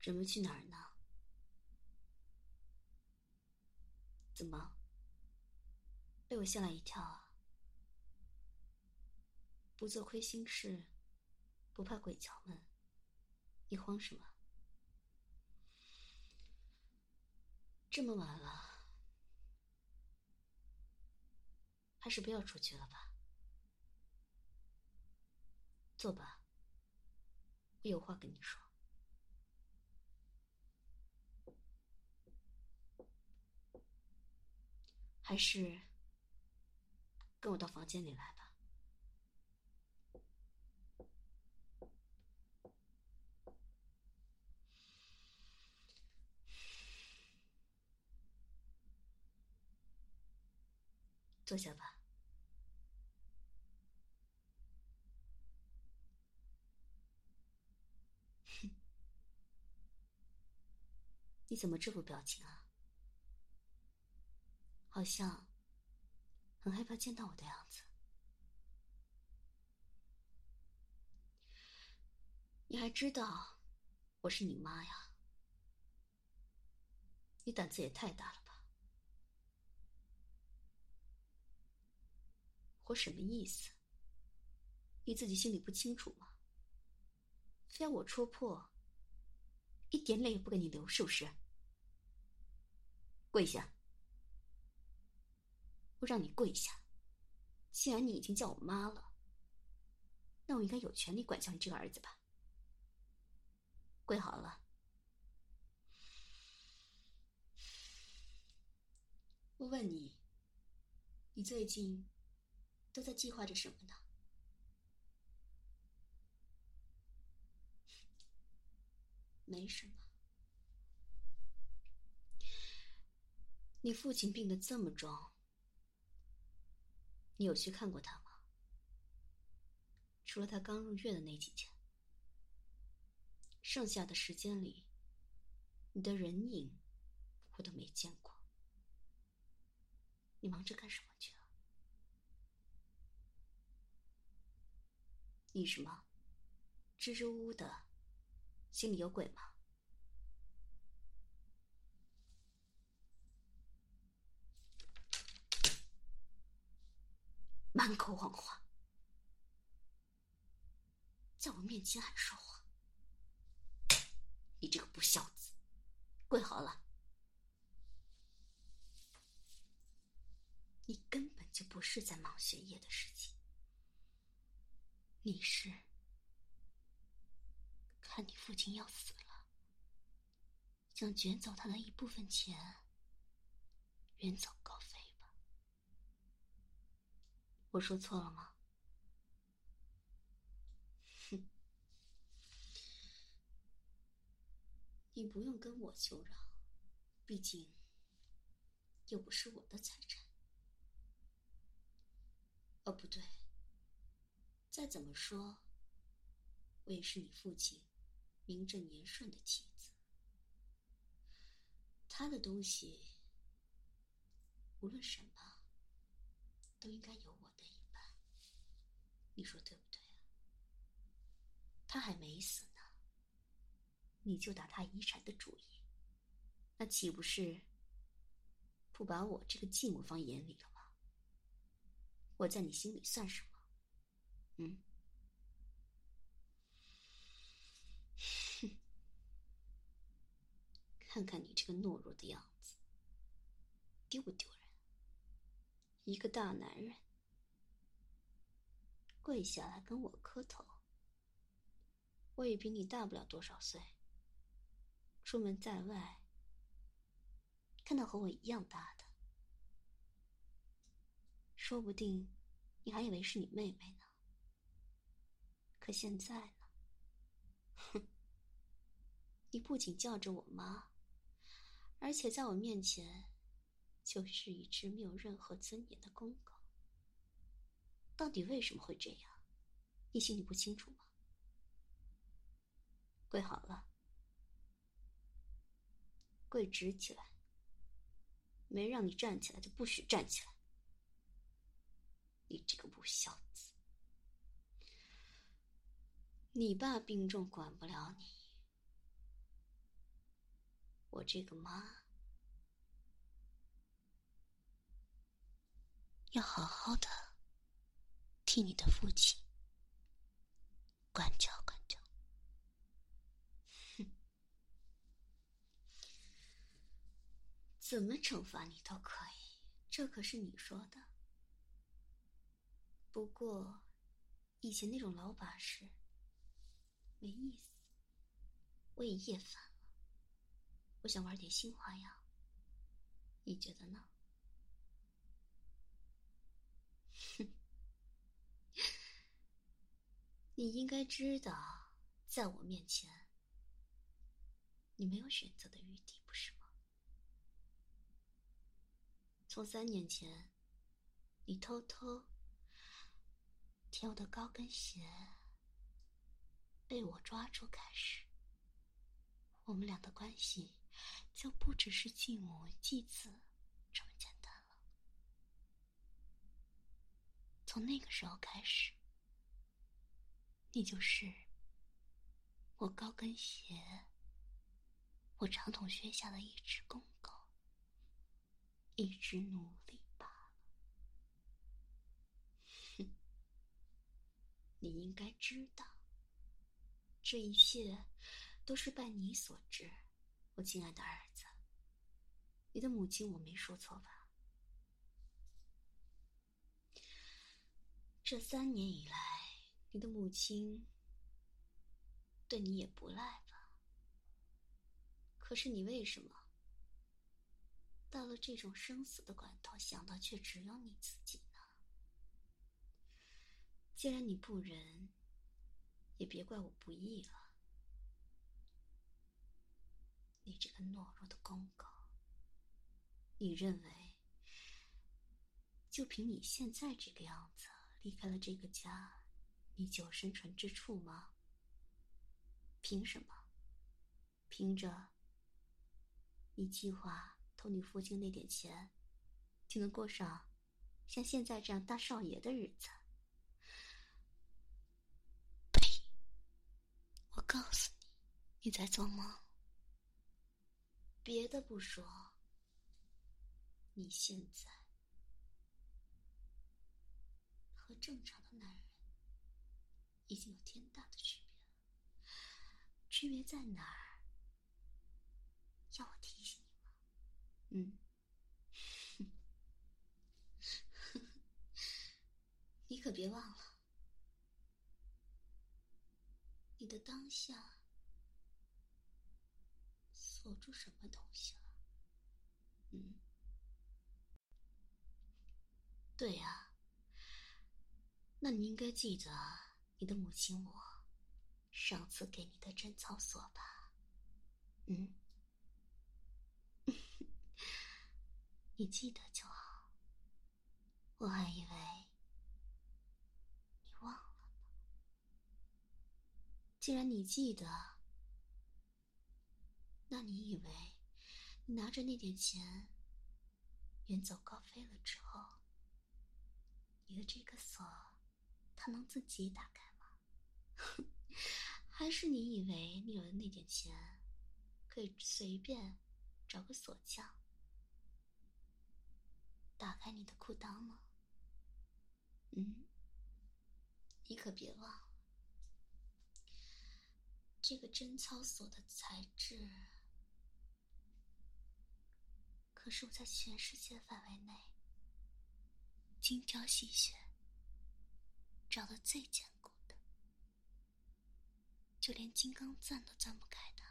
准备去哪儿呢？怎么，被我吓了一跳啊？不做亏心事，不怕鬼敲门，你慌什么？这么晚了，还是不要出去了吧。坐吧，我有话跟你说。还是跟我到房间里来吧。坐下吧。你怎么这副表情啊？好像很害怕见到我的样子。你还知道我是你妈呀？你胆子也太大了吧？我什么意思？你自己心里不清楚吗？非要我戳破，一点泪也不给你流，是不是？跪下！我让你跪下。既然你已经叫我妈了，那我应该有权利管教你这个儿子吧？跪好了。我问你，你最近都在计划着什么呢？没什么。你父亲病得这么重，你有去看过他吗？除了他刚入院的那几天，剩下的时间里，你的人影我都没见过。你忙着干什么去了？你什么？支支吾吾的，心里有鬼吗？满口谎话，在我面前还说谎，你这个不孝子！跪好了。你根本就不是在忙学业的事情，你是看你父亲要死了，想卷走他的一部分钱，远走高飞吧？我说错了吗？哼，你不用跟我求饶，毕竟又不是我的财产。哦，不对，再怎么说，我也是你父亲名正言顺的妻子，他的东西无论什么都应该有我的一半，你说对不对啊？他还没死呢，你就打他遗产的主意，那岂不是不把我这个继母放眼里了吗？我在你心里算什么？嗯？哼，看看你这个懦弱的样子，丢不丢人？一个大男人跪下来跟我磕头，我也比你大不了多少岁，出门在外看到和我一样大的，说不定你还以为是你妹妹呢。可现在呢？哼，你不仅叫着我妈，而且在我面前就是一只没有任何尊严的公狗。到底为什么会这样？你心里不清楚吗？跪好了，跪直起来，没让你站起来就不许站起来。你这个不孝子！你爸病重管不了你， 我这个妈要好好的替你的父亲管教管教。哼，怎么惩罚你都可以，这可是你说的。不过，以前那种老把式没意思，我也厌烦了。我想玩点新花样，你觉得呢？哼，你应该知道，在我面前，你没有选择的余地，不是吗？从3年前，你偷偷舔我的高跟鞋，被我抓住开始，我们俩的关系就不只是继母继子这么简单了。从那个时候开始，你就是我高跟鞋，我长筒靴下的一只公狗，一只奴隶罢了。哼，你应该知道，这一切都是拜你所致，我亲爱的儿子。你的母亲我没说错吧？这3年以来，你的母亲对你也不赖吧？可是你为什么到了这种生死的关头，想到却只有你自己呢？既然你不仁，也别怪我不义了。你这个懦弱的公狗，你认为就凭你现在这个样子离开了这个家，你就有生存之处吗？凭什么？凭着你计划偷你父亲那点钱，就能过上像现在这样大少爷的日子？呸！我告诉你，你在做梦。别的不说，你现在和正常的男人已经有天大的区别了。区别在哪儿？要我提醒你吗？你可别忘了，你的当下锁住什么东西了？对呀，那你应该记得你的母亲我上次给你的贞操锁吧？你记得就好，我还以为你忘了呢。既然你记得，那你以为你拿着那点钱远走高飞了之后，你的这个锁它能自己打开吗？还是你以为你有了那点钱可以随便找个锁匠打开你的裤裆呢？你可别忘了，这个贞操锁的材质可是我在全世界范围内精挑细选找的最坚固的，就连金刚钻都钻不开的。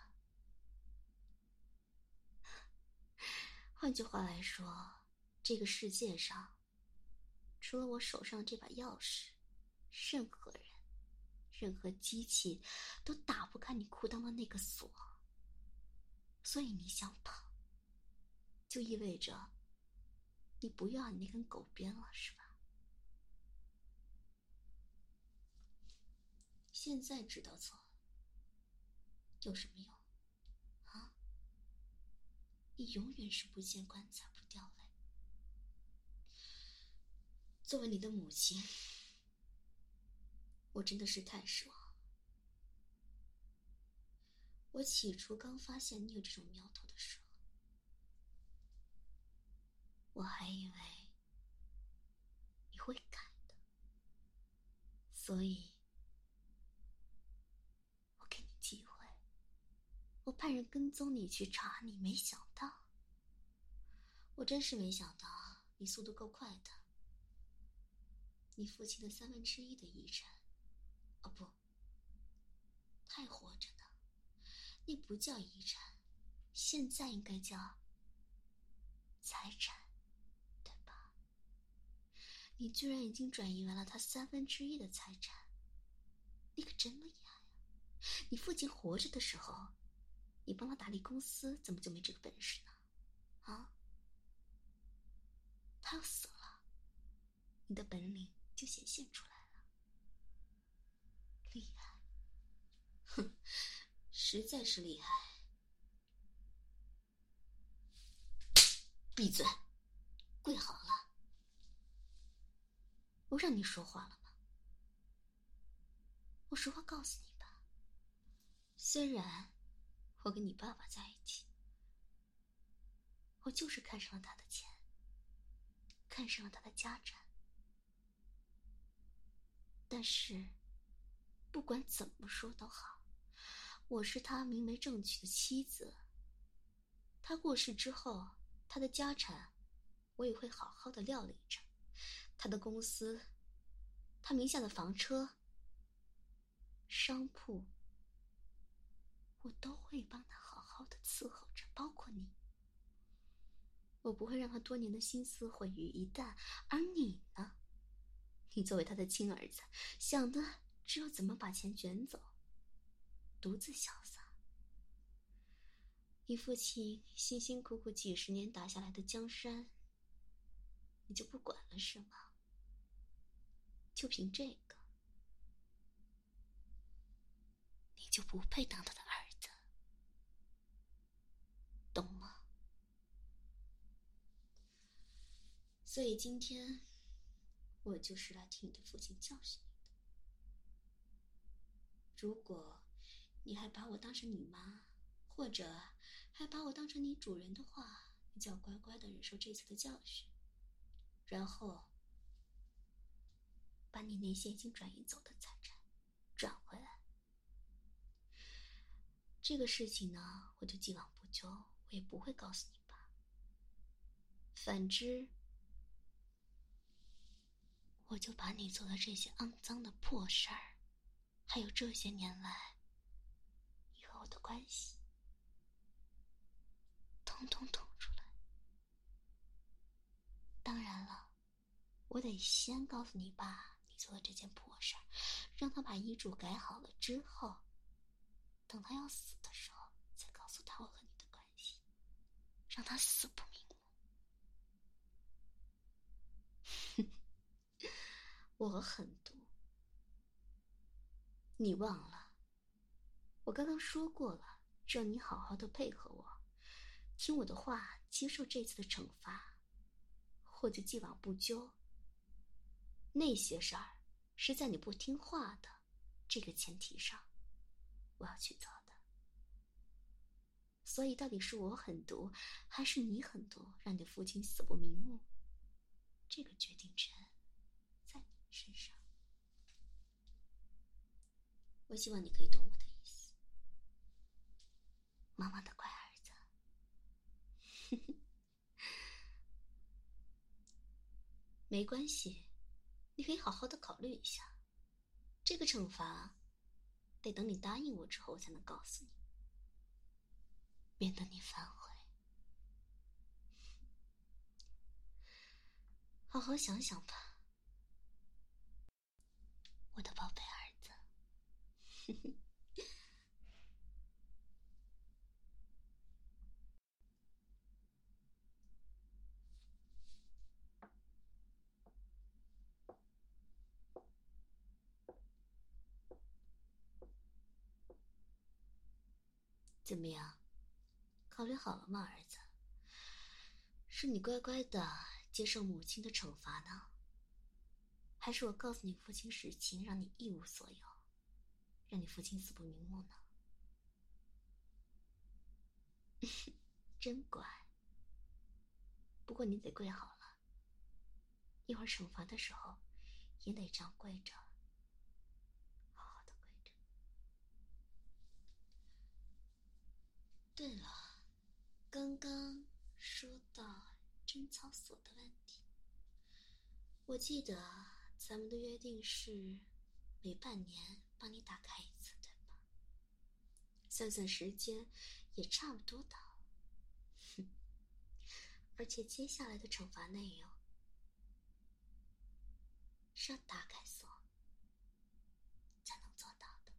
换句话来说，这个世界上除了我手上这把钥匙，任何人任何机器都打不开你裤裆的那个锁。所以你想跑，就意味着你不要你那根狗鞭了，是吧？现在知道错了有什么用啊？你永远是不见棺材不掉泪。作为你的母亲，我真的是太失望了。 我起初刚发现你有这种苗头的时候，我还以为你会改的，所以我给你机会，我派人跟踪你去查你，没想到，我真是没想到你速度够快的。你父亲的1/3的遗产，哦不，他还活着呢，那不叫遗产，现在应该叫财产，对吧？你居然已经转移完了他1/3的财产，你可真厉害呀！你父亲活着的时候，你帮他打理公司，怎么就没这个本事呢？啊？他要死了，你的本领就显现出来了，厉害！哼，实在是厉害。闭嘴，跪好了。我让你说话了吗？我实话告诉你吧，虽然我跟你爸爸在一起，我就是看上了他的钱，看上了他的家产，但是不管怎么说都好，我是他明媒正娶的妻子。他过世之后，他的家产我也会好好的料理着，他的公司，他名下的房车、商铺，我都会帮他好好的伺候着，包括你。我不会让他多年的心思毁于一旦。而你呢？你作为他的亲儿子，想的只有怎么把钱卷走，独自潇洒。你父亲辛辛苦苦几十年打下来的江山，你就不管了是吗？就凭这个，你就不配当他的儿子，懂吗？所以今天，我就是来替你的父亲教训你的。如果你还把我当成你妈，或者还把我当成你主人的话，你就要乖乖的忍受这次的教训，然后把你那些已经转移走的财产转回来。这个事情呢，我就既往不咎，我也不会告诉你爸。反之，我就把你做的这些肮脏的破事儿，还有这些年来你和我的关系，统统吐出来。当然了，我得先告诉你爸你做的这件破事儿，让他把遗嘱改好了之后，等他要死的时候，再告诉他我和你的关系，让他死不瞑目。我狠毒，你忘了？我刚刚说过了，只要你好好的配合我，听我的话，接受这次的惩罚，或者既往不咎。那些事儿是在你不听话的这个前提上，我要去做的。所以到底是我狠毒，还是你狠毒，让你的父亲死不瞑目？这个决定权在你身上。我希望你可以懂我的意思，妈妈的乖儿子。没关系，你可以好好的考虑一下。这个惩罚得等你答应我之后，我才能告诉你，免得你反悔。好好想想吧，我的宝贝儿子。怎么样？考虑好了吗，儿子？是你乖乖的接受母亲的惩罚呢，还是我告诉你父亲实情，让你一无所有，让你父亲死不瞑目呢？ 真乖。不过你得跪好了，一会儿惩罚的时候也得这样跪着，好好的跪着。对了，刚刚说到贞操锁的问题，我记得咱们的约定是每半年帮你打开一次，对吧？算算时间，也差不多到了。而且接下来的惩罚内容是要打开锁才能做到的。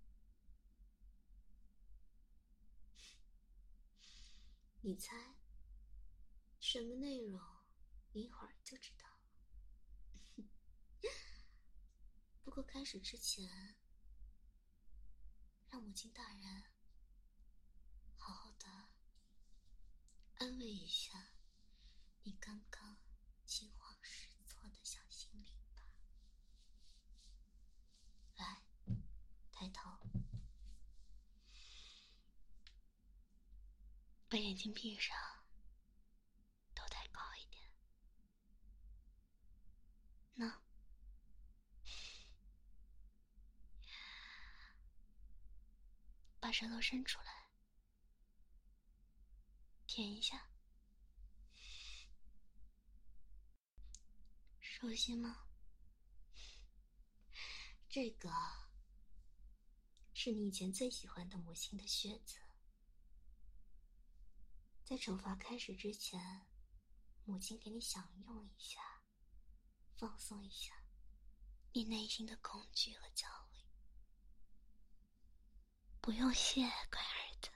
你猜什么内容？你一会儿就知道了。不过开始之前，让母亲大人好好的安慰一下你刚刚惊慌失措的小心灵吧。来，抬头，把眼睛闭上，头抬高一点。那把舌头伸出来，舔一下，熟悉吗？这个是你以前最喜欢的母亲的靴子。在惩罚开始之前，母亲给你享用一下，放松一下你内心的恐惧和焦虑。不用谢，乖儿子，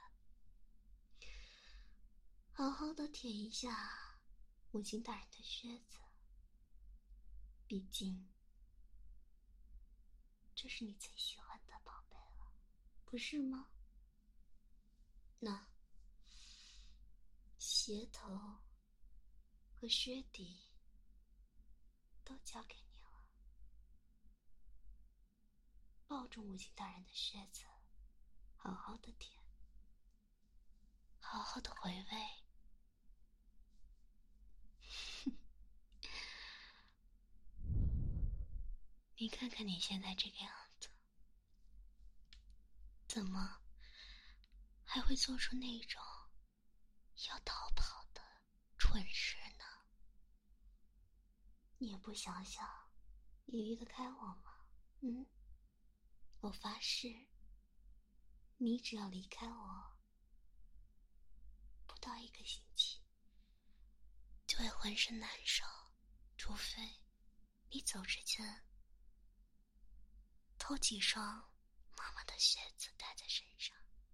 好好的舔一下母亲大人的靴子，毕竟这是你最喜欢的宝贝了，不是吗？那鞋头和靴底都交给你了，抱住母亲大人的靴子，好好的舔，好好的回味。你看看你现在这个样子，怎么还会做出那种要逃跑的蠢事呢？你也不想想，你离得开我吗？我发誓，你只要离开我，不到1个星期，就会浑身难受，除非你走之前偷几双妈妈的靴子带在身上。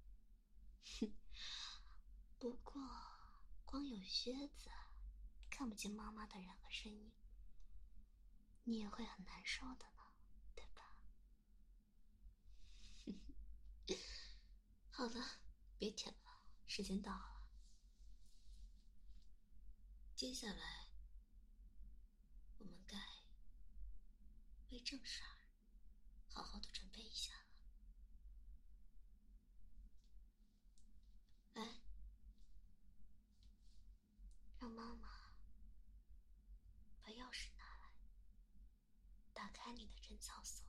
不过光有靴子看不见妈妈的人和身影，你也会很难受的呢，对吧？好了，别舔了，时间到了。接下来我们该为正事儿好好的准备一下了。来，让妈妈把钥匙拿来，打开你的贞操锁。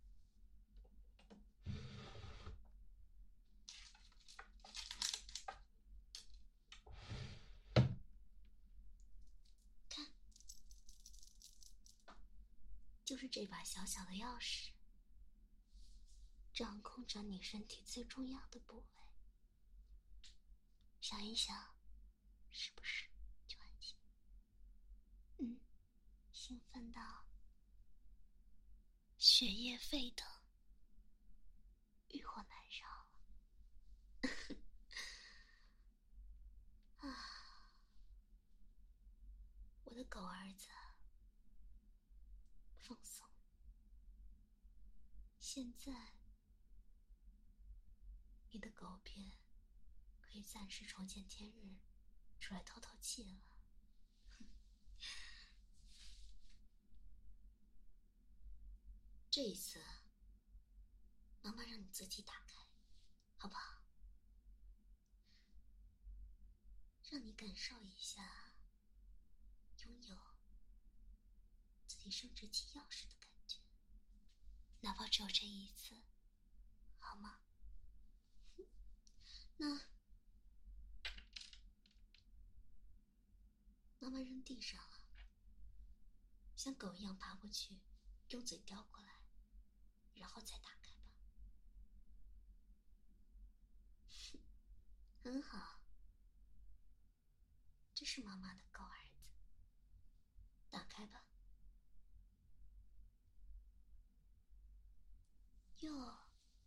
看，就是这把小小的钥匙，掌控着你身体最重要的部位。想一想，是不是就很兴奋到血液沸腾，欲火难烧啊！我的狗儿子，放松。现在，你的狗便可以暂时重见天日，出来透透气了。这一次，妈妈让你自己打开，好不好？ 让你感受一下拥有自己生殖器钥匙的感觉，哪怕只有这一次，好吗？那妈妈扔地上了，像狗一样爬过去，用嘴叼过来，然后再打开吧。很好，这是妈妈的狗儿子。打开吧。哟，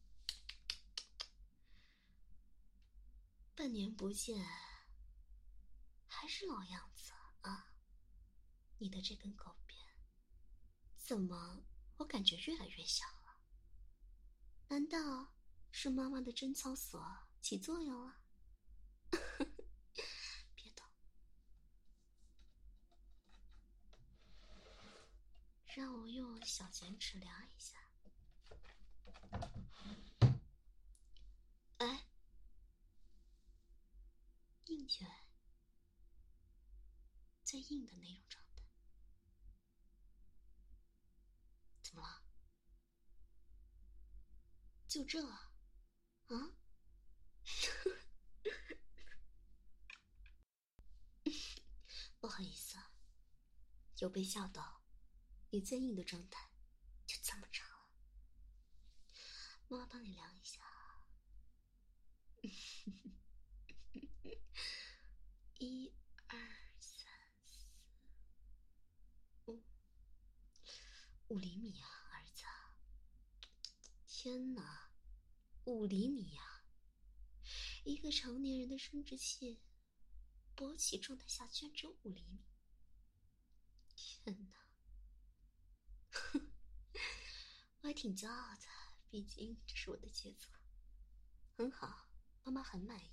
半年不见，还是老样子啊！你的这根狗鞭，怎么我感觉越来越小了？难道是妈妈的贞操锁起作用了？别动，让我用小剪尺量一下。哎，硬卷，最硬的那种状态。怎么了？就这啊？不好意思啊，有被笑到。你最硬的状态就这么长了。妈妈帮你量一下。1、2、3、4、5厘米啊，儿子！天哪，5厘米呀！一个成年人的生殖器勃起状态下居然只有5厘米，天哪！我还挺骄傲的，毕竟这是我的杰作。很好，妈妈很满意。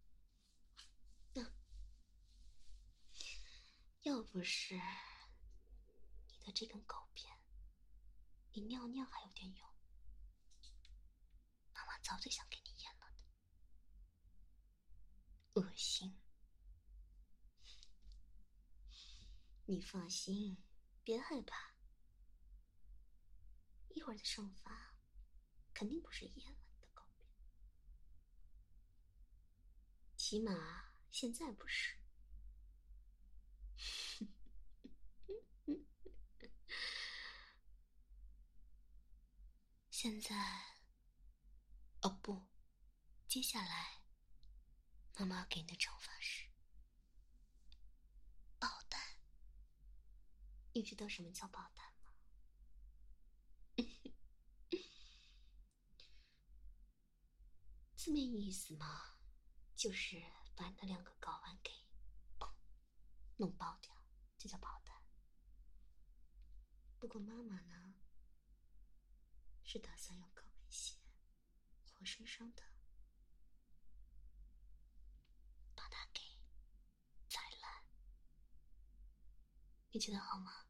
要不是你的这根狗鞭，你尿尿还有点用，妈妈早就想给你咽了的。恶心！你放心，别害怕，一会儿的惩罚肯定不是咽了你的狗鞭，起码现在不是。现在，哦不，接下来，妈妈要给你的惩罚是爆弹。你知道什么叫爆弹吗？字面意思嘛，就是把你的2个睾丸给砰弄爆掉，这叫爆弹。不过妈妈呢，是打算用高跟鞋活生生的把它给踩烂，你觉得好吗？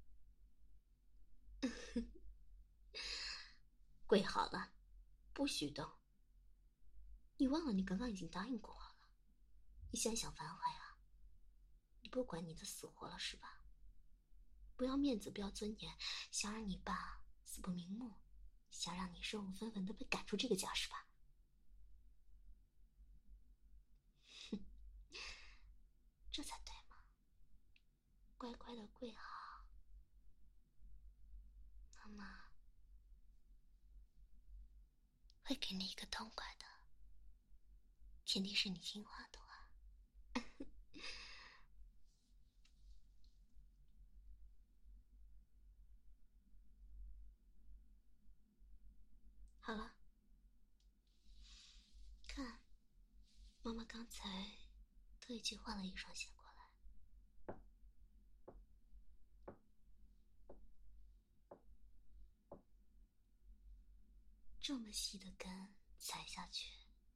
跪好了，不许动。你忘了你刚刚已经答应过我了，你现在想反悔啊？你不管你的死活了是吧？不要面子，不要尊严，想让你爸死不瞑目，想让你身无分文的被赶出这个家是吧？哼，这才对嘛！乖乖的跪好，妈妈会给你一个痛快的，前提是你听话的话。好了，看，妈妈刚才特意去换了一双鞋过来。这么细的根踩下去，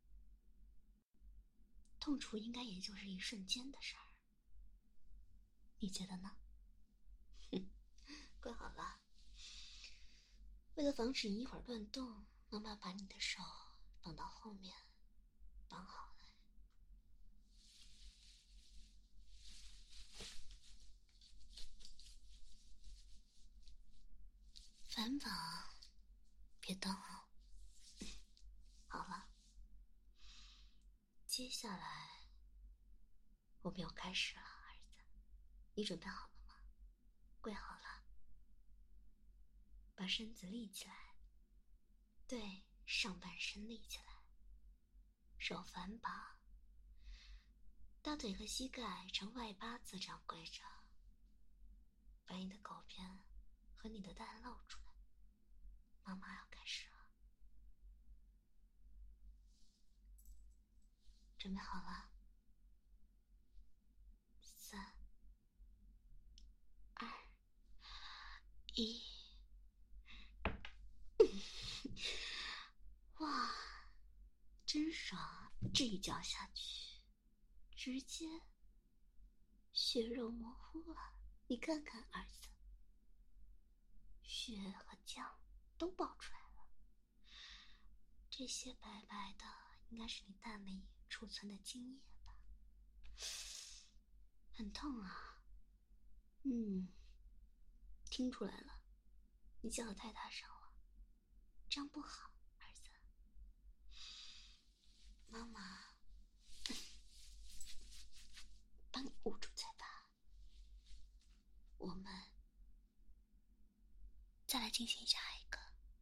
痛楚应该也就是一瞬间的事儿，你觉得呢？哼，跪好了。为了防止你一会儿乱动，妈妈把你的手绑到后面，绑好了。 肩膀，别动哦。好了，接下来我们要开始了，儿子，你准备好了吗？跪好了，把身子立起来，对，上半身立起来，手反绑，大腿和膝盖呈外八字这样跪着，把你的狗边和你的蛋露出来。妈妈要开始了，准备好了，3、2、1。哇，真爽！这一脚下去，直接血肉模糊了。你看看，儿子，血和浆都爆出来了。这些白白的，应该是你蛋里储存的精液吧？很痛啊。听出来了，你叫的太大声了，这样不好，儿子。妈妈帮你捂住嘴巴，我们再来进行下一个。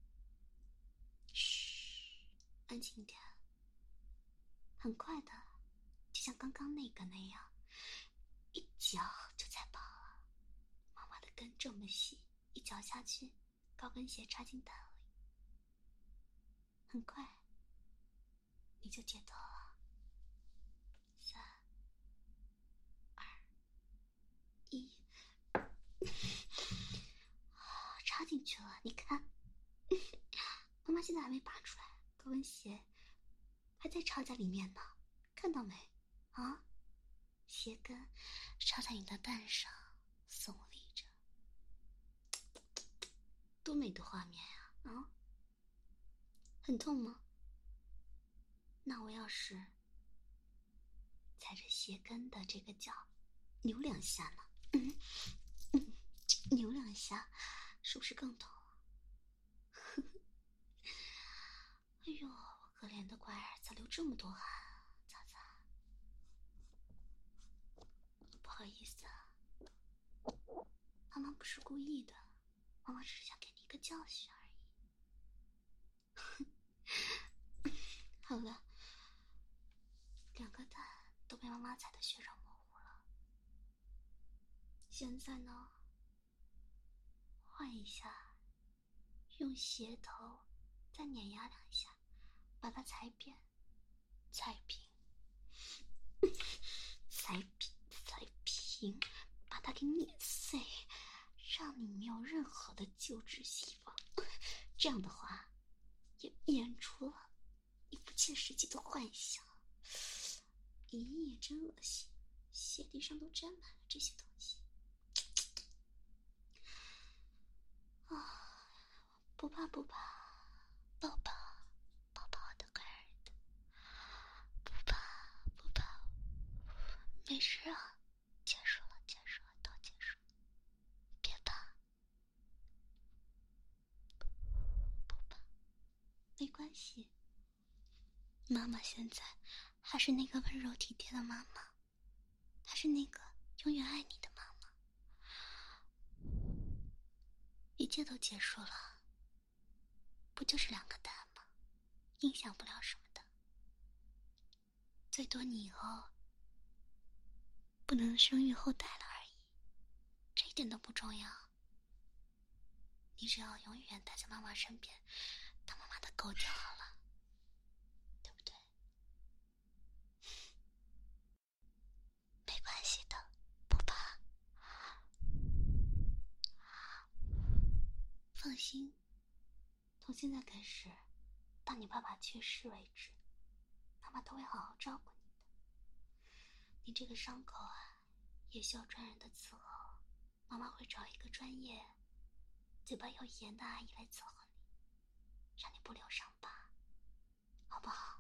嘘，安静点。很快的，就像刚刚那个那样，一脚就踩爆了。妈妈的根这么细，一脚下去，高跟鞋插进蛋里，很快你就解脱了。3、2、1，插进去了，你看，妈妈现在还没拔出来，高跟鞋还在插在里面呢，看到没？啊，鞋跟插在你的蛋上，耸立着，多美的画面呀！啊，很痛吗？那我要是踩着鞋跟的这个脚扭2下呢？扭2下，是不是更痛？哎呦，我可怜的乖儿子，流这么多汗啊！擦擦，不好意思啊，妈妈不是故意的，妈妈只是想给你一个教训而已。好了，2个蛋都被妈妈踩得血肉模糊了。现在呢，换一下，用鞋头再碾压2下，把它踩扁、踩平、踩平，把它给碾碎，让你没有任何的救治希望。这样的话，也演出了你不切实际的幻想。咦，真恶心，鞋底上都沾满了这些东西。啊，不怕不怕，抱抱抱抱我的乖儿子，不怕不怕，没事啊，结束了结束了，都结束了，别怕，不怕，没关系。妈妈现在还是那个温柔体贴的妈妈，还是那个永远爱你的妈妈。一切都结束了，不就是2个蛋吗？影响不了什么的，最多你以后不能生育后代了而已，这一点都不重要。你只要永远待在妈妈身边，当妈妈的狗就好了，对不对？没关系的，不怕，放心。从现在开始，到你爸爸去世为止，妈妈都会好好照顾你的。你这个伤口啊，也需要专人的伺候，妈妈会找一个专业、嘴巴有盐的阿姨来伺候你，让你不留伤疤，好不好？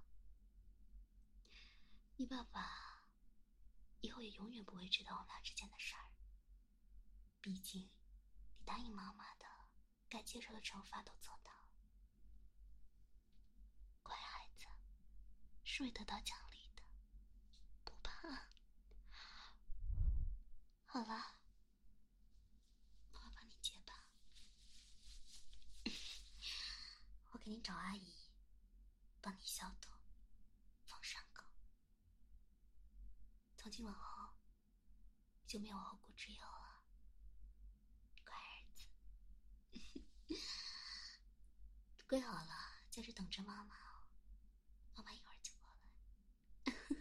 你爸爸以后也永远不会知道我们俩之间的事儿，毕竟你答应妈妈的该接受的惩罚都做到了。乖孩子，是会得到奖励的，不怕。好了，妈妈帮你解吧。我给你找阿姨，帮你消毒，放伤口。从今往后，就没有后顾之忧了，乖儿子。跪好了，在这等着妈妈哦。妈妈一会儿就过来。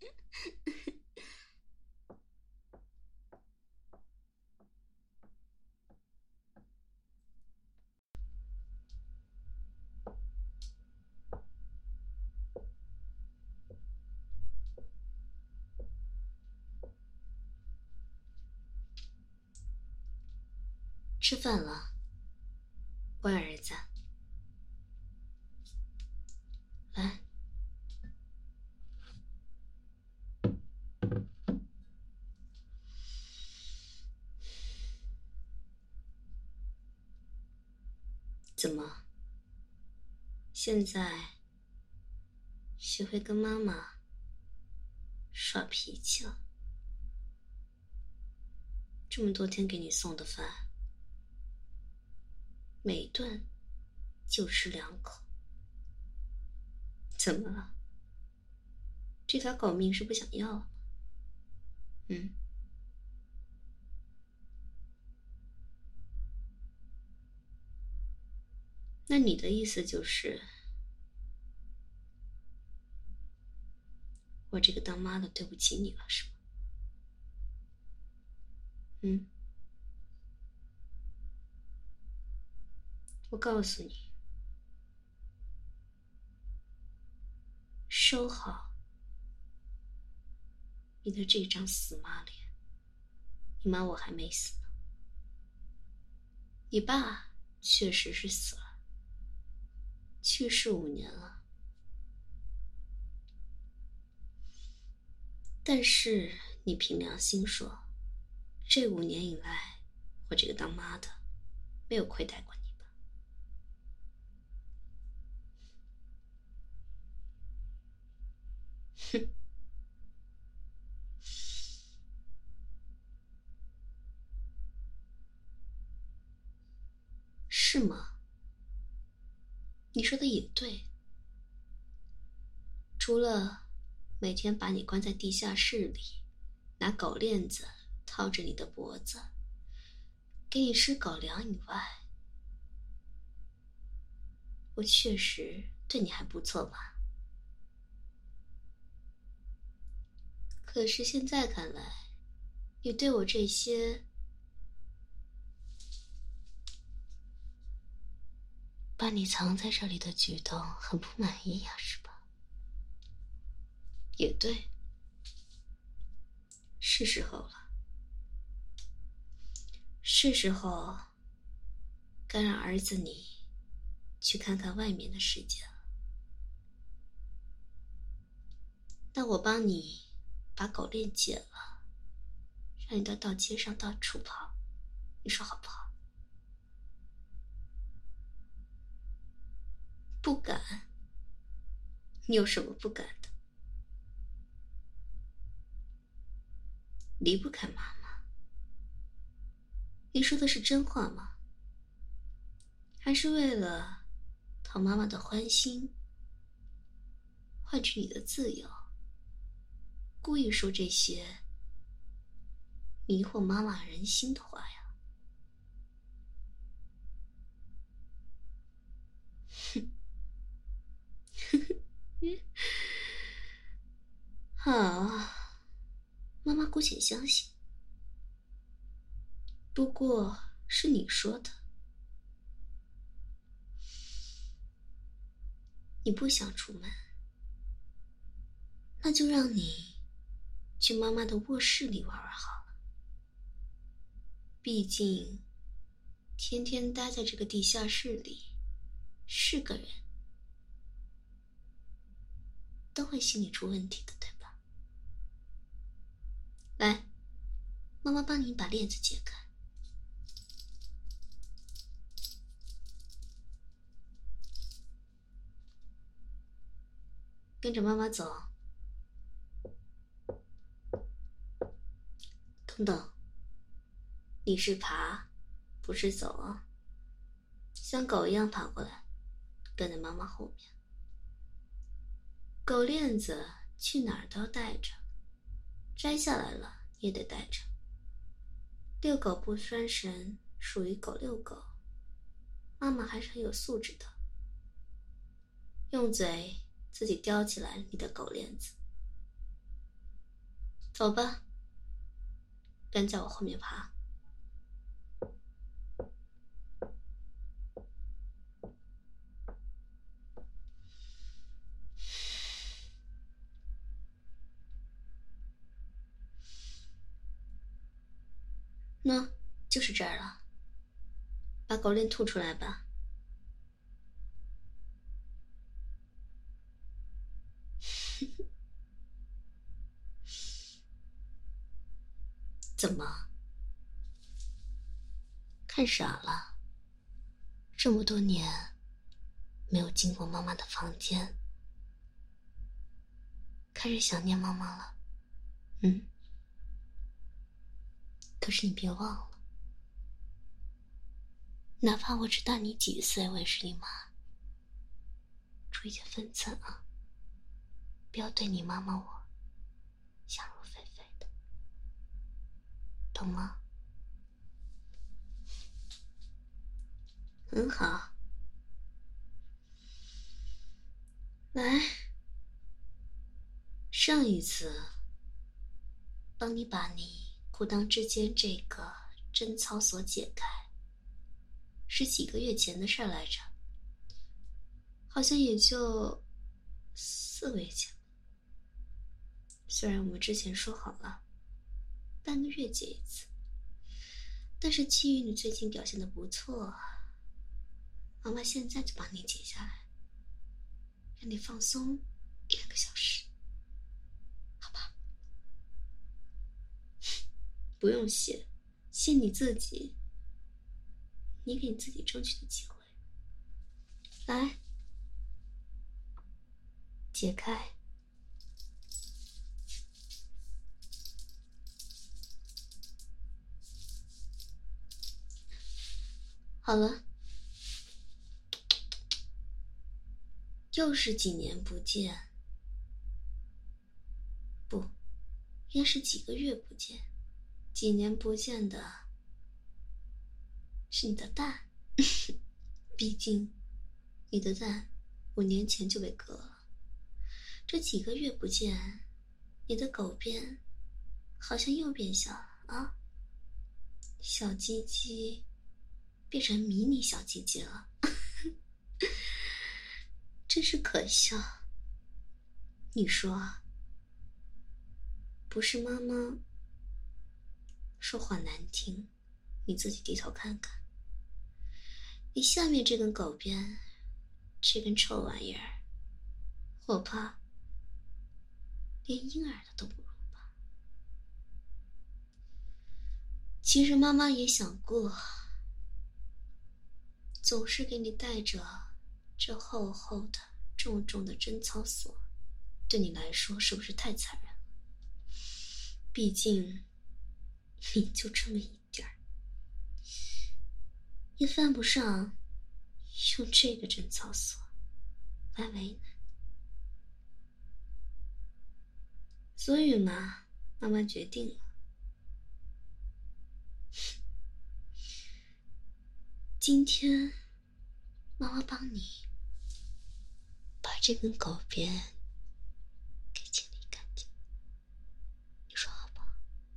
吃饭了，乖儿子。来，怎么？现在学会跟妈妈耍脾气了？这么多天给你送的饭，每顿就吃2口，怎么了？这条狗命是不想要了吗？那你的意思就是，我这个当妈的对不起你了，是吗？我告诉你，收好你的这张死妈脸。你妈我还没死呢，你爸确实是死了，去世5年了。但是你凭良心说，这5年以来，我这个当妈的没有亏待过你吧？哼，是吗？你说的也对，除了每天把你关在地下室里，拿狗链子套着你的脖子，给你吃狗粮以外，我确实对你还不错吧？可是现在看来，你对我这些把你藏在这里的举动很不满意呀，是吧？也对，是时候了，是时候该让儿子你去看看外面的世界了。那我帮你把狗链解了，让你到街上到处跑，你说好不好？不敢？你有什么不敢的？离不开妈妈？你说的是真话吗？还是为了讨妈妈的欢心，换取你的自由，故意说这些迷惑妈妈人心的话呀？好，妈妈姑且相信。不过是你说的，你不想出门，那就让你去妈妈的卧室里玩玩好了。毕竟，天天待在这个地下室里，是个人都会心理出问题的，对吧？来，妈妈帮你把链子解开。 跟着妈妈走。等等，你是爬，不是走啊？像狗一样爬过来，跟在妈妈后面。狗链子去哪儿都要带着，摘下来了也得带着。遛狗不拴绳，属于狗遛狗。妈妈还是很有素质的，用嘴自己叼起来你的狗链子。走吧，跟在我后面爬。那就是这儿了，把狗链吐出来吧。怎么？看傻了？这么多年没有进过妈妈的房间，开始想念妈妈了。可是你别忘了，哪怕我只大你几岁，我也是你妈。注意点分寸啊，不要对你妈妈我想入非非的，懂吗？很好，来，上一次帮你把你裤裆之间这个贞操锁解开，是几个月前的事来着，好像也就4个月前。虽然我们之前说好了半个月解一次，但是基于你最近表现得不错，妈妈现在就帮你解下来，让你放松1-2个小时，好吧？不用谢，谢你自己，你给你自己争取的机会。来，解开。好了，又是几年不见，不，应该是几个月不见。几年不见的是你的蛋，毕竟你的蛋5年前就被割了。这几个月不见，你的狗便好像又变小了啊，小鸡鸡变成迷你小鸡鸡了，真是可笑。你说啊，不是妈妈说话难听，你自己低头看看，你下面这根狗鞭，这根臭玩意儿，我怕连婴儿的都不如吧。其实妈妈也想过，总是给你带着这厚厚的重重的贞操锁，对你来说是不是太残忍了？毕竟你就这么一点儿，也犯不上用这个贞操锁来为难。所以嘛，妈妈决定了，今天妈妈帮你把这根狗鞭给清理干净，你说好不好？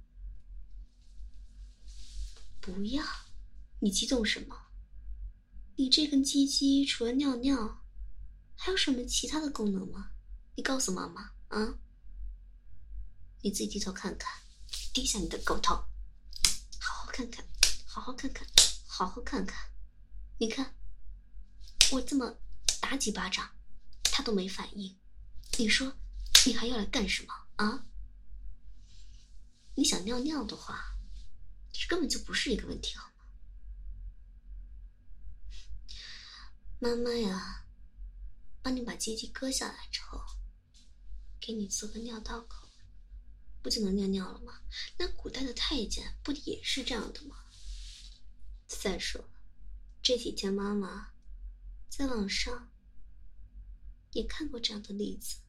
不要，你激动什么？你这根鸡鸡除了尿尿，还有什么其他的功能吗？你告诉妈妈啊！你自己低头看看，低下你的狗头，好好看看，好好看看，好好看看。你看，我这么打几巴掌，它都没反应。你说，你还要来干什么啊？你想尿尿的话，这根本就不是一个问题，好吗？妈妈呀，帮你把鸡鸡割下来之后， 给你做个尿道口，不就能尿尿了吗？那古代的太监不也是这样的吗？再说了，这几天妈妈在网上也看过这样的例子，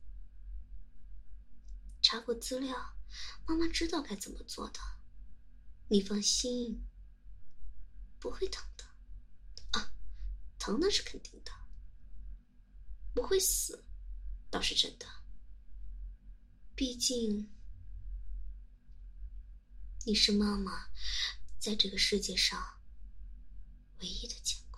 查过资料，妈妈知道该怎么做的。你放心，不会疼的。啊，疼那是肯定的，不会死倒是真的。毕竟你是妈妈在这个世界上唯一的牵挂，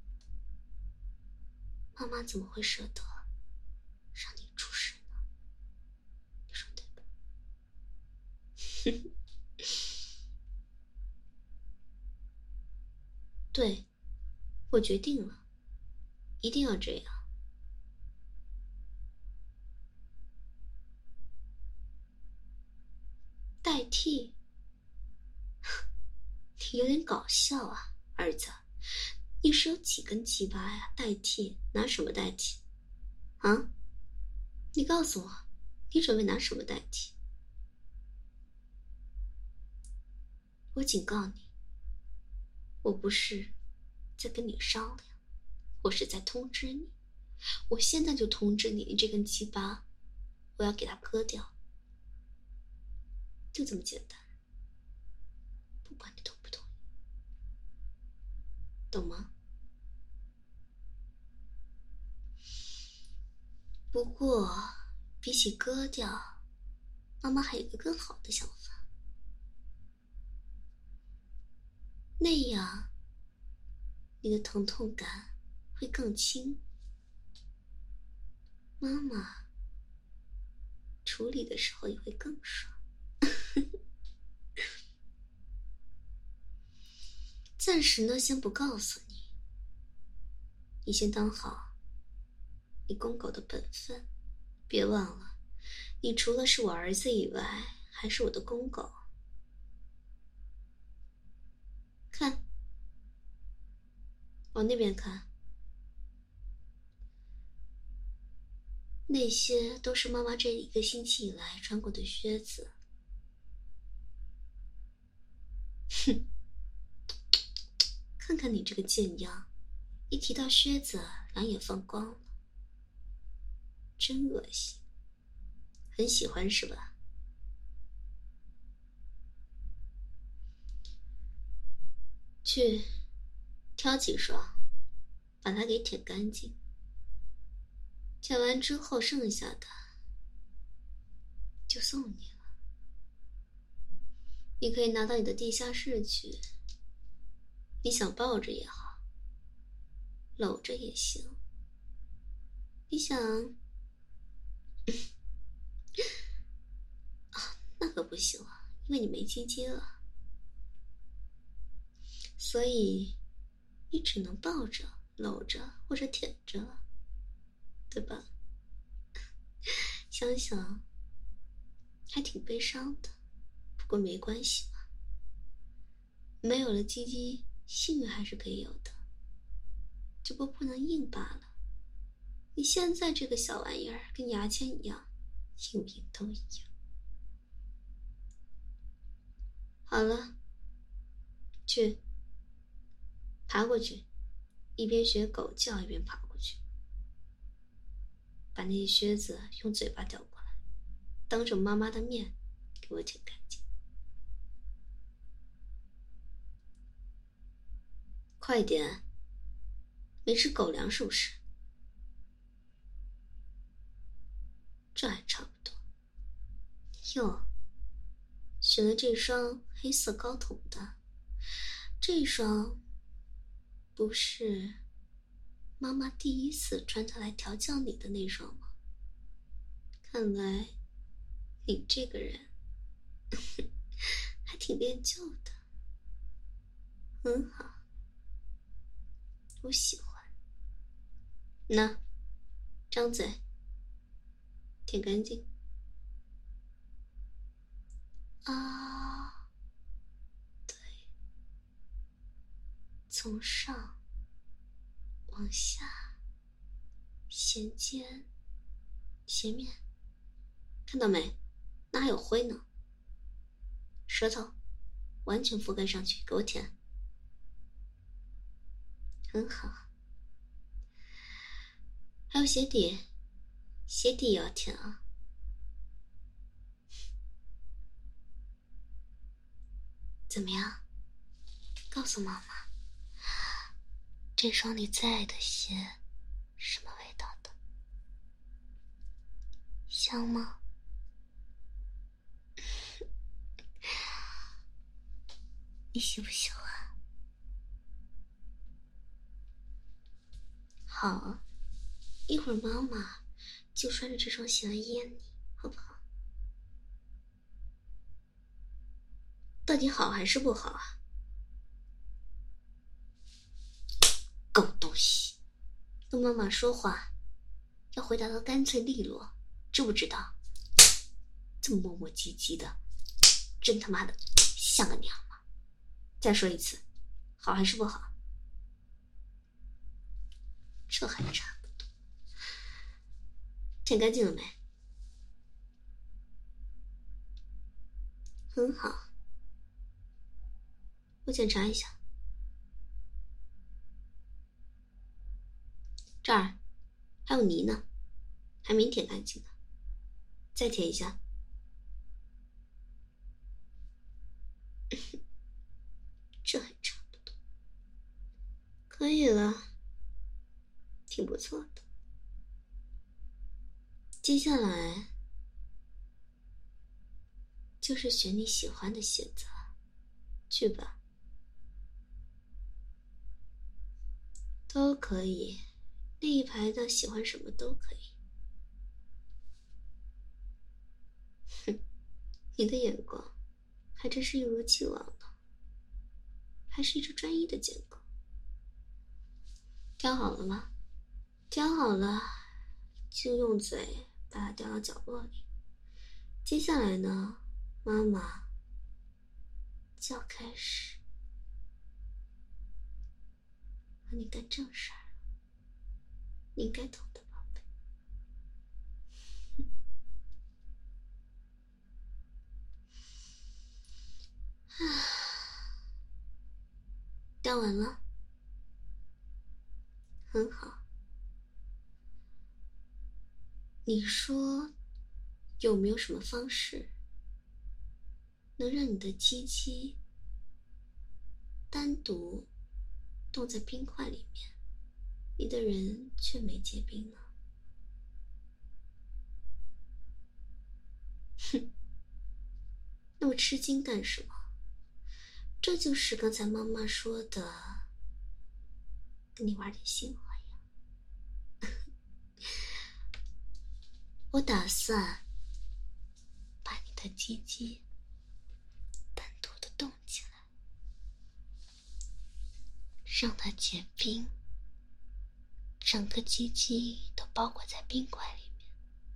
妈妈怎么会舍得让你出事呢？你说对吧？对，我决定了，一定要这样。代替？你有点搞笑啊，儿子。你是有几根鸡巴呀？代替？拿什么代替？啊？你告诉我，你准备拿什么代替？我警告你，我不是在跟你商量，我是在通知你。我现在就通知你，你这根鸡巴，我要给它割掉，就这么简单。不管你同不同意，懂吗？不过，比起割掉，妈妈还有一个更好的想法，那样你的疼痛感会更轻，妈妈处理的时候也会更爽。暂时呢，先不告诉你，你先当好你公狗的本分，别忘了，你除了是我儿子以外，还是我的公狗。看，往那边看，那些都是妈妈这一个星期以来穿过的靴子。哼，看看你这个贱样，一提到靴子，两眼放光了，真恶心。很喜欢是吧？去挑几双，把它给舔干净。舔完之后，剩下的就送你了。你可以拿到你的地下室去，你想抱着也好，搂着也行。你想啊，那可不行啊，因为你没鸡鸡了，所以你只能抱着、搂着或者舔着了，对吧？想想还挺悲伤的，不过没关系嘛，没有了鸡鸡，性欲还是可以有的，只不过不能硬罢了。你现在这个小玩意儿跟牙签一样，硬不硬都一样。好了，去，爬过去，一边学狗叫一边爬过去，把那些靴子用嘴巴叼过来，当着妈妈的面给我舔干净。快点，没吃狗粮是不是？这还差不多。哟，选了这双黑色高筒的，这双不是妈妈第一次穿它来调教你的那双吗？看来你这个人还挺恋旧的，很好，我喜欢。那，张嘴，舔干净。啊，对，从上往下，衔肩，前面， 看到没？那还有灰呢。舌头完全覆盖上去，给我舔。很好。还有鞋底，鞋底也要舔啊。怎么样？告诉妈妈，这双你最爱的鞋什么味道的？香吗？你喜不喜欢？好，一会儿妈妈就穿着这双鞋来验你，好不好？到底好还是不好啊？狗东西，跟妈妈说话要回答得干脆利落，知不知道？这么磨磨唧唧的，真他妈的像个娘们。再说一次，好还是不好？这还差不多。舔干净了没？很好，我检查一下。这儿还有泥呢，还没舔干净呢，再舔一下。这还差不多，可以了，挺不错的。接下来就是选你喜欢的鞋子了，去吧。都可以，那一排的喜欢什么都可以。哼，你的眼光还真是一如既往的，还是一只专一的捡狗。挑好了吗？挑好了，就用嘴把它叼到角落里。接下来呢，妈妈就要开始和你干正事儿了，你应该懂的，宝贝。叼完了，很好。你说有没有什么方式能让你的鸡鸡单独冻在冰块里面，你的人却没结冰呢？哼，那么吃惊干什么？这就是刚才妈妈说的，跟你玩点新花样。我打算把你的鸡鸡单独的冻起来，让它结冰，整个鸡鸡都包裹在冰块里面，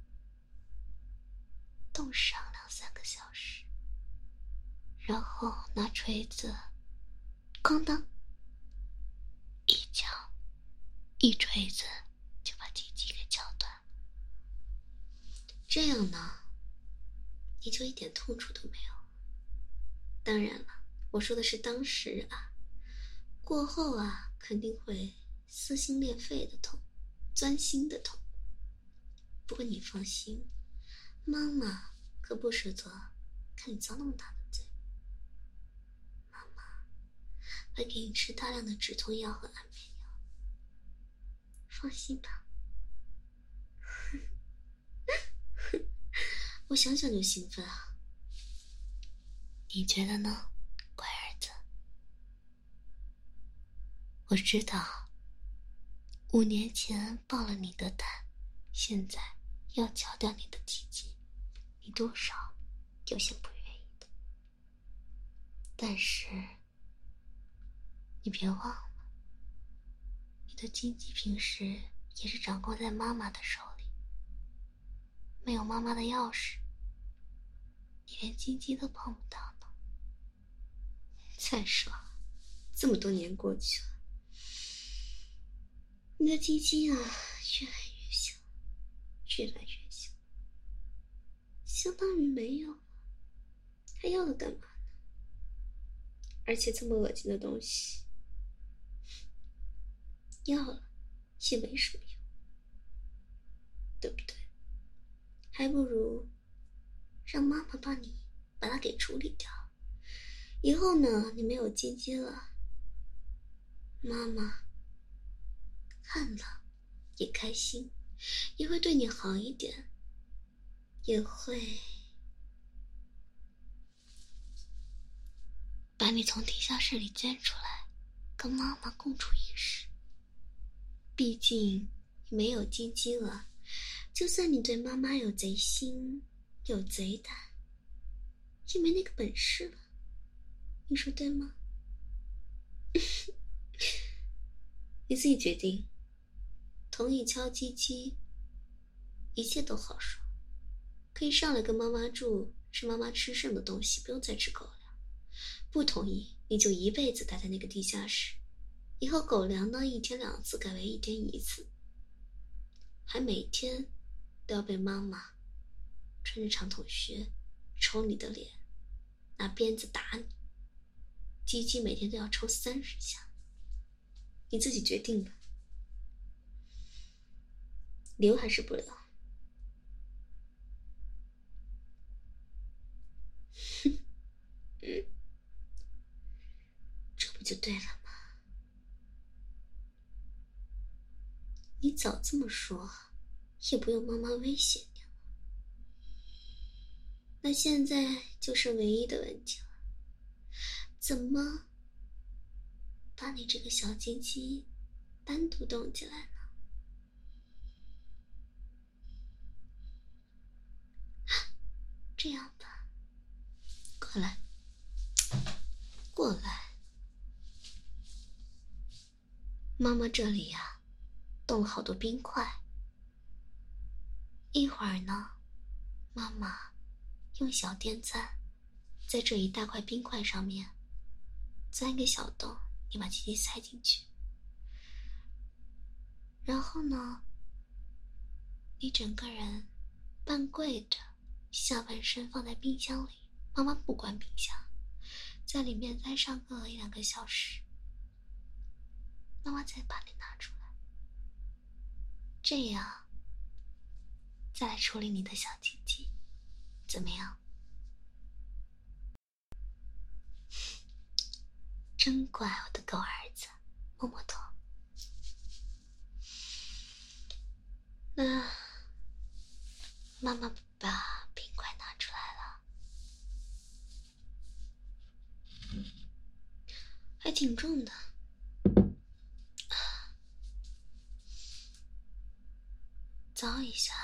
冻上2-3个小时，然后拿锤子哐当一敲，一锤子就把鸡鸡给敲断了。这样呢，你就一点痛楚都没有。当然了，我说的是当时啊，过后啊肯定会撕心裂肺的痛，钻心的痛。不过你放心，妈妈可不舍得看你遭那么大的罪。妈妈会给你吃大量的止痛药和安眠药，放心吧。我想想就兴奋啊，你觉得呢，乖儿子？我知道5年前抱了你的胆，现在要敲掉你的鸡鸡，你多少有些不愿意的。但是你别忘了，你的鸡鸡平时也是掌控在妈妈的手里，没有妈妈的钥匙，你连鸡鸡都碰不到呢。再说这么多年过去了，你的鸡鸡啊越来越小，越来越小， 相当于没有，还要了干嘛呢？而且这么恶心的东西，要了也没什么用，对不对？还不如让妈妈帮你把它给处理掉。以后呢，你没有鸡鸡了，妈妈看了也开心，也会对你好一点，也会把你从地下室里捐出来，跟妈妈共处一室。毕竟没有鸡鸡了，就算你对妈妈有贼心有贼胆，也没那个本事了，你说对吗？你自己决定，同意敲鸡鸡，一切都好说，可以上来跟妈妈住，是妈妈吃剩的东西，不用再吃狗粮。不同意，你就一辈子待在那个地下室，以后狗粮呢，1天2次改为1天1次，还每天都要被妈妈穿着长筒靴抽你的脸，拿鞭子打你，鸡鸡每天都要抽30下，你自己决定吧，留还是不留？这不就对了吗？你早这么说，也不用妈妈威胁你了。那现在就剩唯一的问题了，怎么把你这个小鸡鸡单独动起来呢？这样吧，过来，过来，妈妈这里呀，冻了好多冰块。一会儿呢，妈妈用小电钻在这一大块冰块上面钻一个小洞，你把鸡鸡塞进去。然后呢，你整个人半跪着，下半身放在冰箱里，妈妈不关冰箱，在里面待上个1、2个小时，妈妈再把你拿出来，这样再来处理你的小鸡鸡，怎么样？真乖，我的狗儿子，摸摸头。那妈妈把冰块拿出来了，还挺重的。凿一下，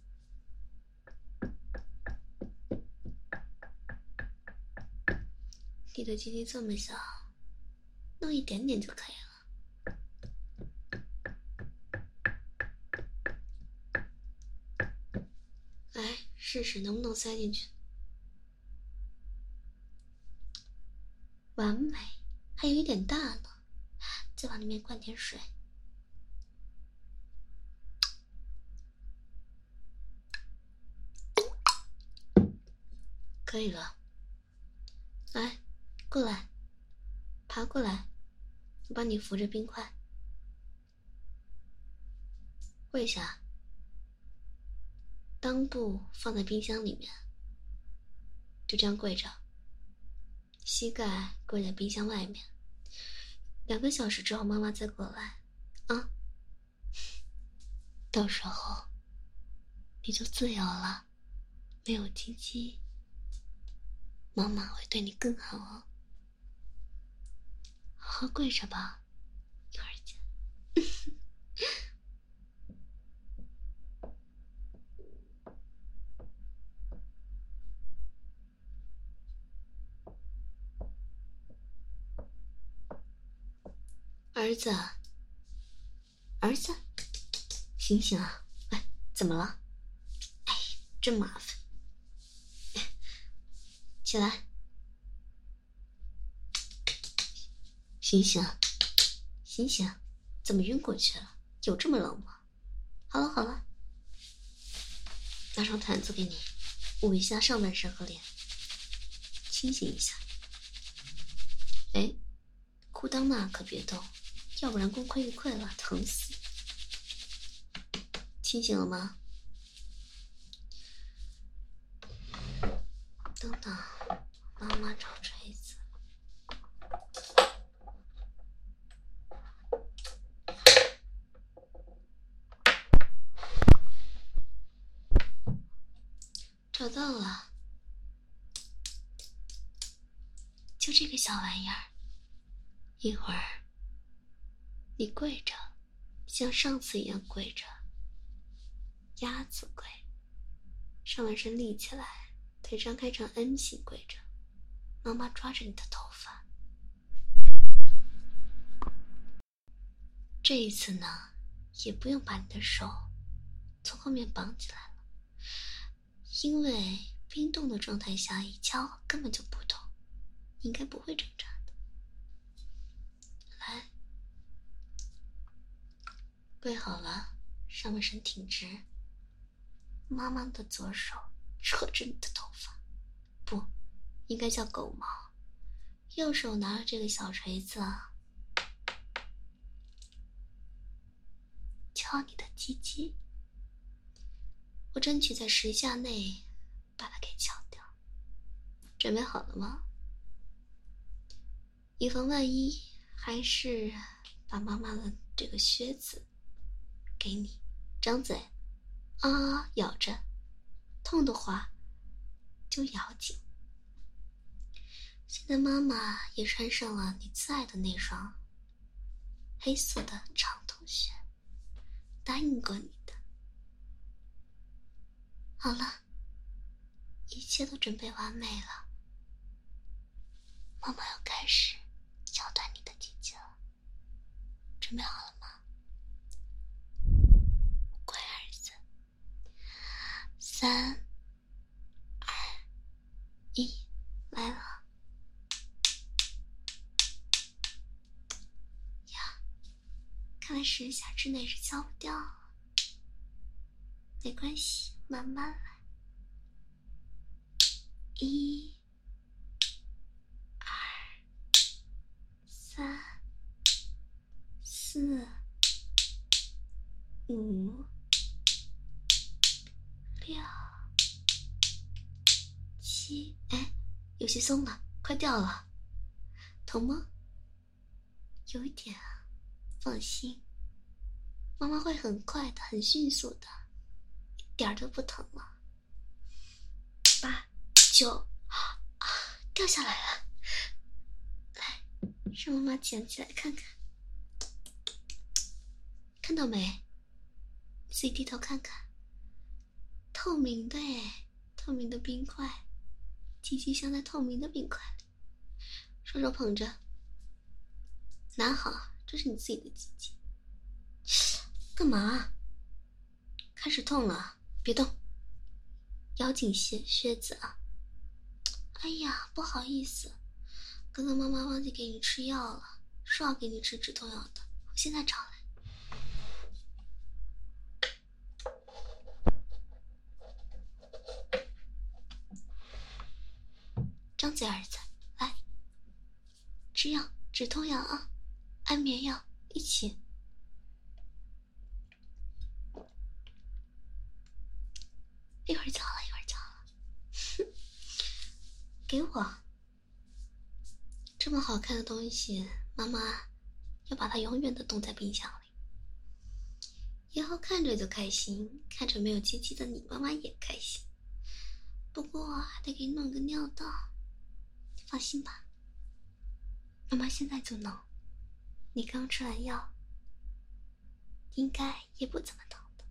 你的鸡鸡这么小，弄一点点就可以了。来试试能不能塞进去。完美，还有一点大呢，再往里面灌点水。可以了，来，过来，爬过来，我帮你扶着冰块，跪下，裆部放在冰箱里面，就这样跪着，膝盖跪在冰箱外面。2个小时之后，妈妈再过来，啊，到时候你就自由了，没有鸡鸡，妈妈会对你更好哦。好好跪着吧，一会儿见。儿子，儿子，醒醒啊！哎，怎么了？哎，真麻烦。起来，醒醒，醒醒，怎么晕过去了？有这么冷吗？好了好了，拿张毯子给你。 捂一下上半身和脸，清醒一下。哎，裤裆那可别动，要不然功亏一篑了，疼死。清醒了吗？等等，妈妈找锤子。找到了，就这个小玩意儿。一会儿，你跪着，像上次一样跪着，鸭子跪，上半身立起来，腿张开成 N 型跪着，妈妈抓着你的头发。这一次呢，也不用把你的手从后面绑起来了，因为冰冻的状态下一敲根本就不痛，应该不会挣扎的。来，跪好了，上半身挺直，妈妈的左手扯着你的头发，不，应该叫狗毛，右手拿着这个小锤子敲你的鸡鸡，我争取在10下内把它给敲掉。准备好了吗？以防万一，还是把妈妈的这个靴子给你，张嘴啊，咬着，痛的话就咬紧。现在妈妈也穿上了你最爱的那双黑色的长筒靴，答应过你的。好了，一切都准备完美了，妈妈要开始敲断你的鸡鸡了，准备好了吗？乖儿子，3、2、1，来了。呀，看来10下之内是敲不掉了，没关系，慢慢来。1、2、3、4、5、6、7，哎，有些松了，快掉了，疼吗？有一点啊，放心，妈妈会很快的，很迅速的，一点儿都不疼了。8、9，掉下来了，来，让妈妈捡起来看看，看到没？自己低头看看，透明的哎，透明的冰块，鸡鸡镶在透明的冰块里，双手捧着，拿好，这是你自己的鸡鸡。干嘛？开始痛了，别动，咬紧靴子啊！哎呀，不好意思，刚刚妈妈忘记给你吃药了，说要给你吃止痛药的，我现在找来。张嘴，儿子，来，吃药，止痛药啊，安眠药一起。一会儿就好了，一会儿就好了。给我这么好看的东西，妈妈要把它永远的冻在冰箱里。以后看着就开心，看着没有鸡鸡的你，妈妈也开心。不过还得给你弄个尿道，你放心吧，妈妈现在就弄。你刚吃完药，应该也不怎么疼的。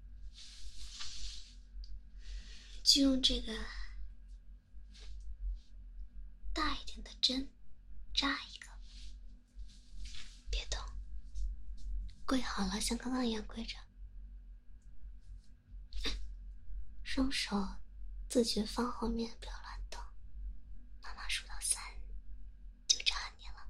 就用这个大一点的针扎一个，别动，跪好了，像刚刚一样跪着，双手自觉放后面，不要乱动。妈妈数到3就扎你了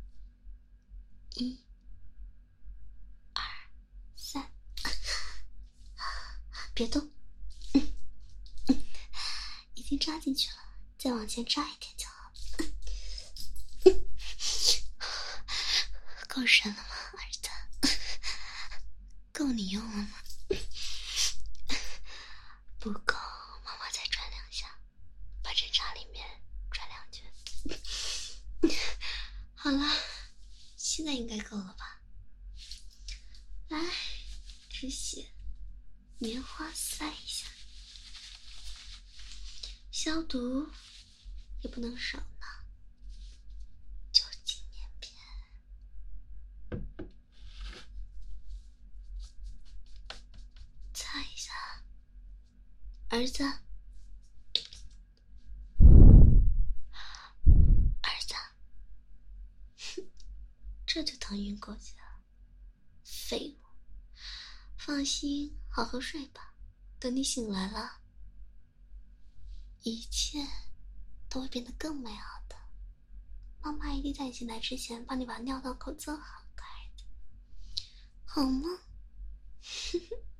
，1、2、3，别动，已经扎进去了，再往前扎一点就好了。够深了吗，儿子？够你用了吗？不够，妈妈再转2下，把针扎里面转2圈。好了，现在应该够了吧？来，止血，棉花塞一下，消毒也不能少呢。酒精棉片，擦一下。儿子，儿子，这就疼晕过去了，废物！放心，好好睡吧，等你醒来了，一切都会变得更美好的。妈妈一定在你醒来之前帮你把尿道口做好，可爱的，好梦。